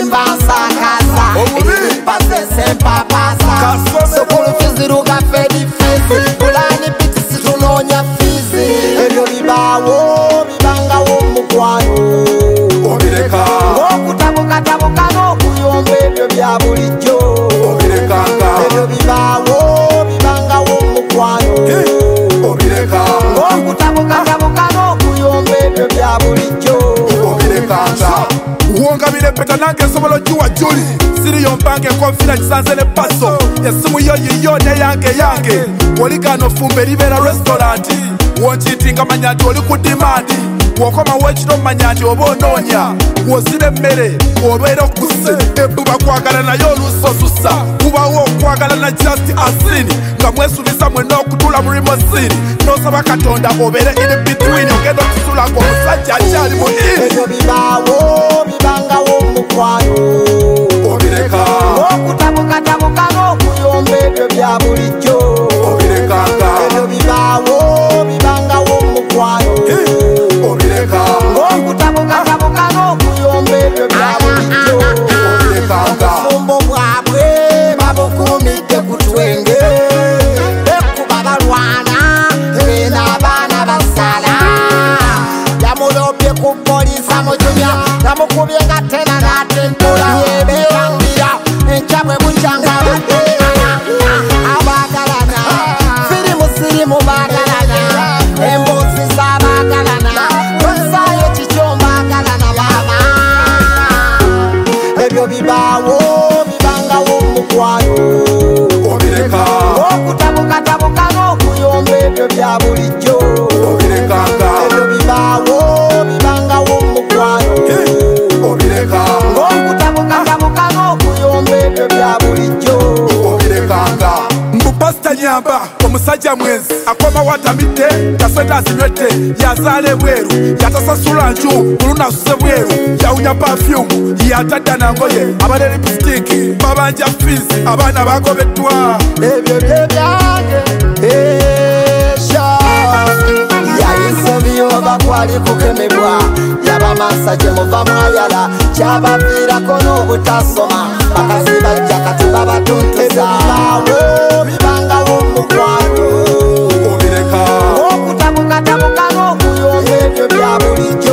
Mbasakaza Pase sempapasa Sokulu fizi ruga fedi fizi Kulani piti situnonya fizi Ebyo bibawo bibanga womukwano Obireka Okutabuka n'okuyomba ebyo bya bulijjo Obirekanga Ebyo bibawo bibanga womukwano Obireka Okutabuka n'okuyomba ebyo bya bulijjo Obirekanga Uonga mirepeta nange sobolo juwa juli Siri yombange konfina chisanzele paso Yesimu yo yiyone yange Waligano fumbe libera restauranti Wonchitinga manyati oli kudimandi Wokoma wechino manyati obononya Wozile mmere olwera okuse Ebuba kwagala na yo lusosusa Kubawo kwagala na just asini Nga mwesubisa mweno okutula murimo siri Nosaba katonda obere in between Ogendo kisula kwa musajja achali mu Ebyo bibawo bibanga womukwano Obireka Okutabuka n'okuyomba ebyo bya bulijjo Obirekanga Ebyo bibawo bibanga womukwano Obireka Okutabuka n'okuyomba ebyo bya bulijjo Obirekanga Obufumbo bwabwe babukumidde ku twenge Bekuba balwana bena abaana basala Yamulobye ku poliisi amujumya Namukubye nga tena n'atentola Yebeerangira enkya bwe bukyanga abagalana sirimu bagalana emboozi z'abagalana tosaayo kikyo mbagalana maama ebyo bibaawo bibangawo mukwano Obireka okutabuka n'okuyomba ebyo bya bulijjo Obirekanga ebyo bibaawo bibangawo mukwano Obireka okutabuka n'okuyomba ebyo bya bulijjo Obirekanga Mbupasta nyamba omusajja mwenzi akoma watamidde kasente azinywedde yazaala ebweru yatasasula nju mulunasuse bweru yawunya pafyumu yatadda nangoye abale lipsitiki babanja fizi abaana bagobeddwa ebyo byebyange esha yayisobiyoba kwali kukemebwa yabamasa gye muva mwayala kyabaviirako n'obutasoma bakazi bajja kati babatuntuza ebyo bibangawo mukwano Obireka okutabuka n'okuyomba ebyo bya bulijjo